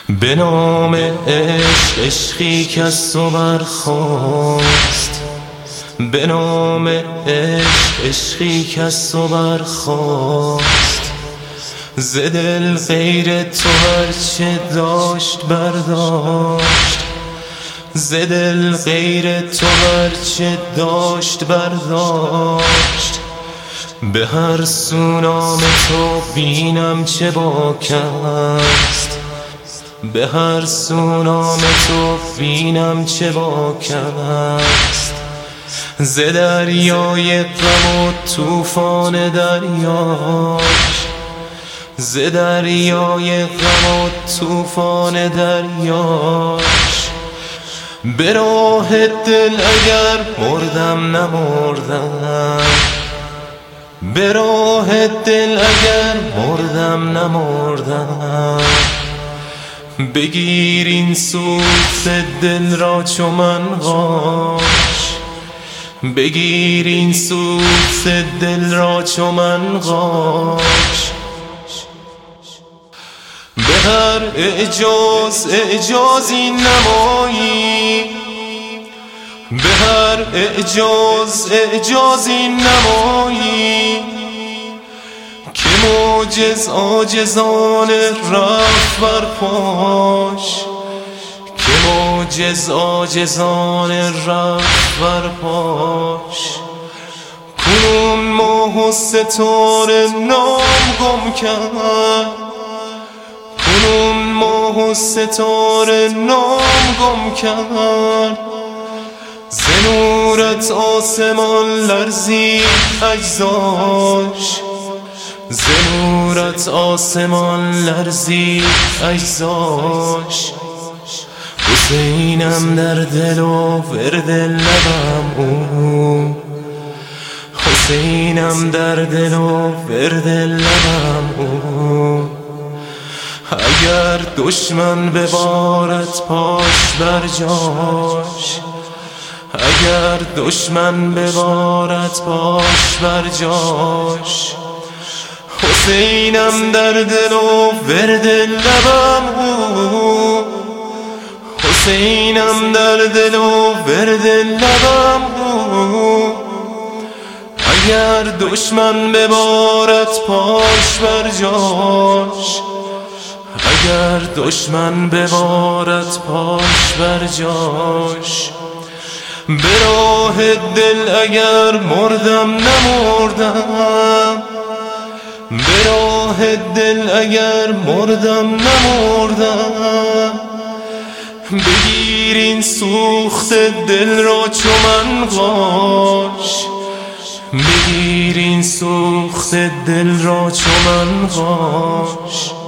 به نام عشق، عشقی که از تو برخاست. به نام عشق، عشقی که از تو برخاست. ز دل غیر تو هرچه داشت برداشت. ز دل غیر تو هرچه داشت برداشت. به هر سو نام تو بینم چه باک است. به هر سو نام تو بینم چه باک است. ز دریای غم و طوفان دریاش. ز دریای غم و طوفان دریاش. به راه دل اگر مردم نمردم. به راه دل اگر مردم نمردم. بگیر این سوخت دل را چو منقاش. بگیر این سوخت دل را چو منقاش. به هر اعجاز اعجازی نمایی. به هر اعجاز اعجازی نمایی. که معجز عاجزان رفت بر پاش. که معجز عاجزان رفت بر پاش. کنون ماه و ستاره نام گم کرد. کنون ماه و ستاره نام گم کرد. ز نورت آسمان لرزید اجزاش. ز نورت آسمان لرزید اجزاش. حسینم در دل و ورد لبم او. حسینم در دل و ورد لبم او. اگر دشمن ببارد پاش بر جاش. اگر دشمن ببارد پاش بر جاش. حسینم در دل و ورد لبم او. حسینم در دل و ورد لبم او. اگر دشمن ببارد پاش بر جاش. اگر دشمن ببارد پاش بر جاش. به راه دل اگر مردم نمردم. به راه دل اگر مردم نمردم. بگیر این سوخت دل را چو منقاش. بگیر این سوخت دل را چو منقاش.